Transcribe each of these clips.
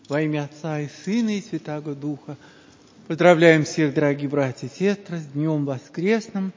Во имя Отца и Сына и Святаго Духа. Поздравляем всех, дорогие братья и сестры, с Днем Воскресным.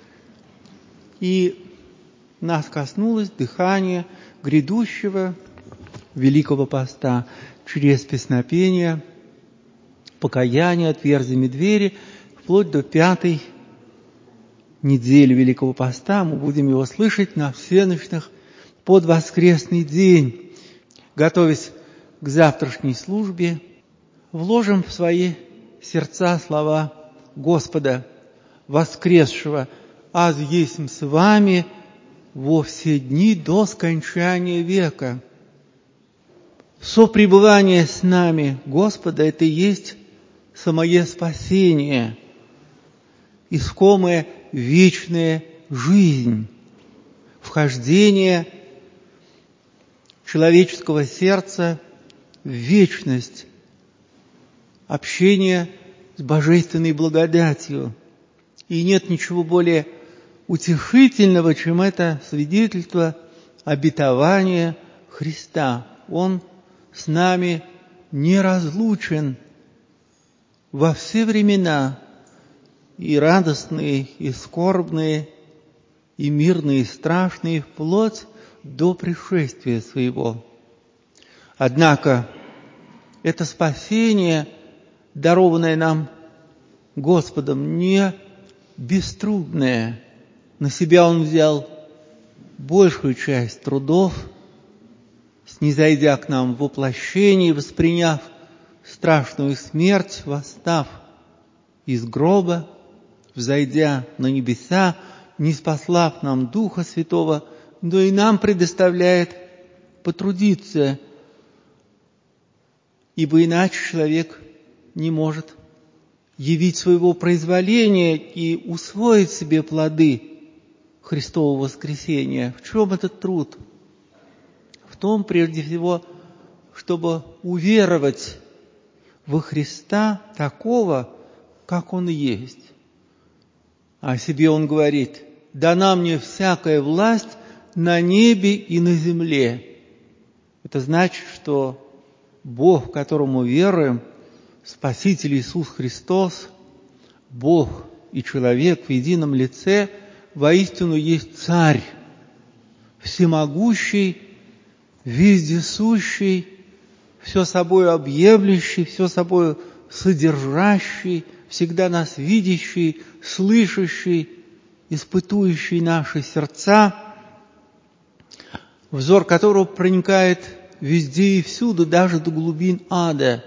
И нас коснулось дыхание грядущего Великого Поста через песнопение, покаяние, отверзями двери, вплоть до 5-й недели Великого Поста. Мы будем его слышать на всеночных под воскресный день. Готовясь к завтрашней службе, вложим в свои сердца слова Господа, воскресшего: «Аз есмь с вами во все дни до скончания века». Сопребывание с нами Господа – это и есть самое спасение, искомая вечная жизнь, вхождение человеческого сердца в вечность, общение с божественной благодатью. И нет ничего более утешительного, чем это свидетельство обетования Христа. Он с нами неразлучен во все времена, и радостные, и скорбные, и мирные, и страшные, вплоть до пришествия Своего. Однако это спасение, дарованное нам Господом, не беструдное. На себя Он взял большую часть трудов, снизойдя к нам в воплощении, восприняв страшную смерть, восстав из гроба, взойдя на небеса, ниспослав нам Духа Святого, но и нам предоставляет потрудиться, ибо иначе человек не может явить своего произволения и усвоить себе плоды Христового воскресения. В чем этот труд? В том, прежде всего, чтобы уверовать во Христа такого, как Он есть. О себе Он говорит: «Дана мне всякая власть на небе и на земле». Это значит, что Бог, которому веруем, Спаситель Иисус Христос, Бог и человек в едином лице, воистину есть Царь, всемогущий, вездесущий, все собою объемлющий, все собою содержащий, всегда нас видящий, слышащий, испытующий наши сердца, взор которого проникает везде и всюду, даже до глубин ада.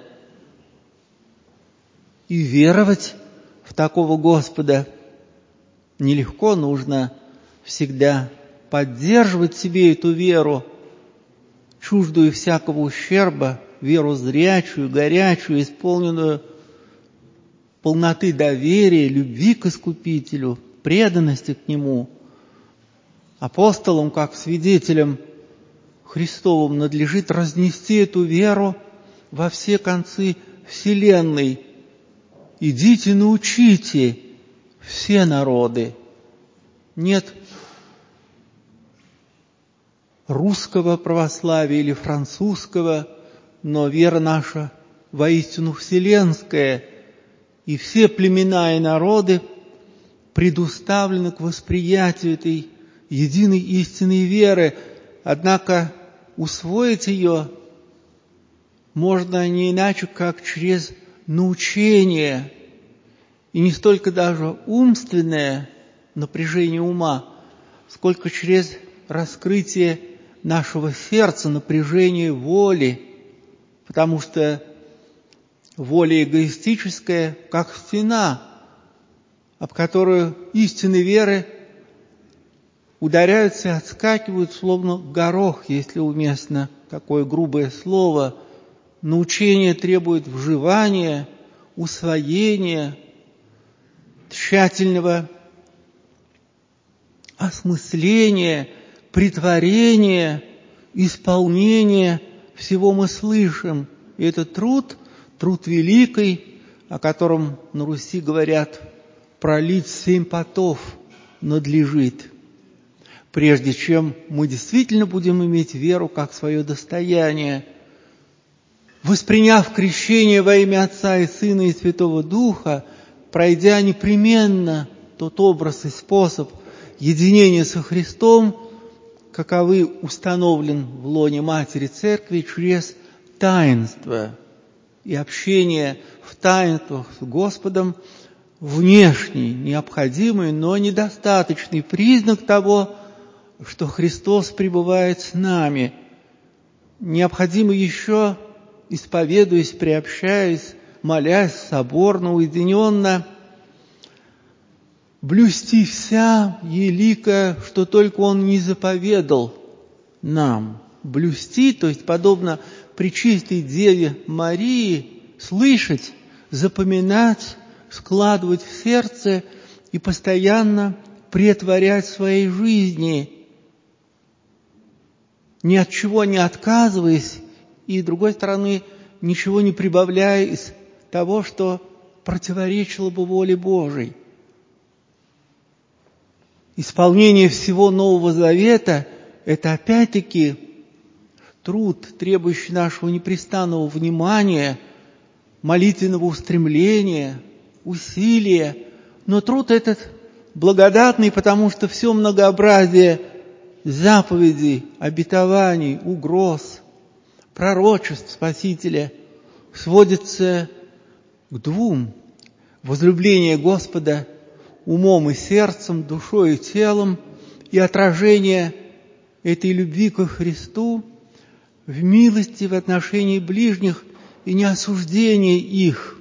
И веровать в такого Господа нелегко, нужно всегда поддерживать в себе эту веру, чуждую всякого ущерба, веру зрячую, горячую, исполненную полноты доверия, любви к Искупителю, преданности к Нему. Апостолам, как свидетелям Христовым, надлежит разнести эту веру во все концы вселенной. «Идите, научите все народы». Нет русского православия или французского, но вера наша воистину вселенская, и все племена и народы предуставлены к восприятию этой единой истинной веры. Однако усвоить ее можно не иначе, как через научение, и не столько даже умственное напряжение ума, сколько через раскрытие нашего сердца, напряжение воли, потому что воля эгоистическая, как стена, об которую истины веры ударяются и отскакивают, словно горох, если уместно такое грубое слово. Научение требует вживания, усвоения, тщательного осмысления, претворения, исполнения всего мы слышим. И это труд великий, о котором на Руси говорят: пролить 7 потов надлежит, прежде чем мы действительно будем иметь веру как свое достояние, восприняв крещение во имя Отца и Сына и Святого Духа, пройдя непременно тот образ и способ единения со Христом, каковы установлен в лоне Матери Церкви через таинство и общение в таинствах с Господом, внешний, необходимый, но недостаточный признак того, что Христос пребывает с нами. Необходимо еще, исповедуясь, приобщаясь, молясь соборно, уединенно, блюсти вся елика, что только Он не заповедал нам. Блюсти, то есть, подобно пречистой Деве Марии, слышать, запоминать, складывать в сердце и постоянно претворять в своей жизни, ни от чего не отказываясь и, с другой стороны, ничего не прибавляя из того, что противоречило бы воле Божией. Исполнение всего Нового Завета – это опять-таки труд, требующий нашего непрестанного внимания, молитвенного устремления, усилия. Но труд этот благодатный, потому что все многообразие заповедей, обетований, угроз, пророчеств Спасителя сводится к двум: возлюбление Господа умом и сердцем, душой и телом, и отражение этой любви ко Христу в милости в отношении ближних и неосуждение их.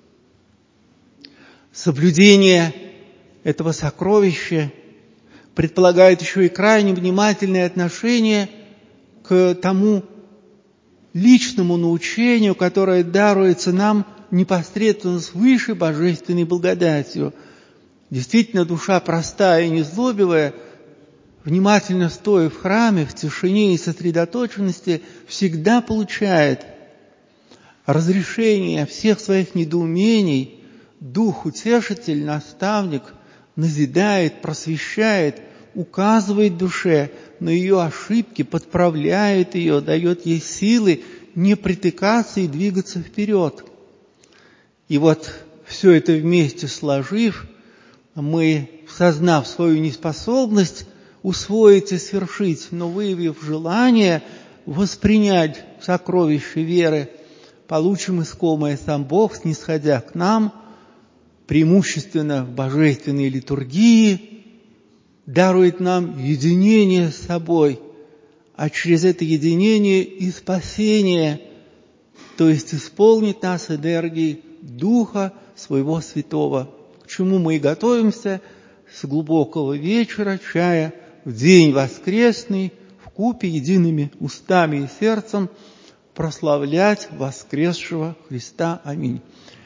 Соблюдение этого сокровища предполагает еще и крайне внимательное отношение к тому личному научению, которое даруется нам непосредственно свыше божественной благодатью. Действительно, душа простая и незлобивая, внимательно стоя в храме, в тишине и сосредоточенности, всегда получает разрешение всех своих недоумений. Дух Утешитель, наставник, назидает, просвещает, указывает душе на ее ошибки, подправляет ее, дает ей силы не притыкаться и двигаться вперед. И вот все это вместе сложив, мы, сознав свою неспособность усвоить и свершить, но выявив желание воспринять сокровище веры, получим искомое сам Бог, снисходя к нам, преимущественно в божественной литургии, дарует нам единение с собой, а через это единение и спасение, то есть исполнит нас энергией Духа Своего Святого, к чему мы и готовимся с глубокого вечера, чая, в день воскресный, вкупе едиными устами и сердцем прославлять воскресшего Христа. Аминь.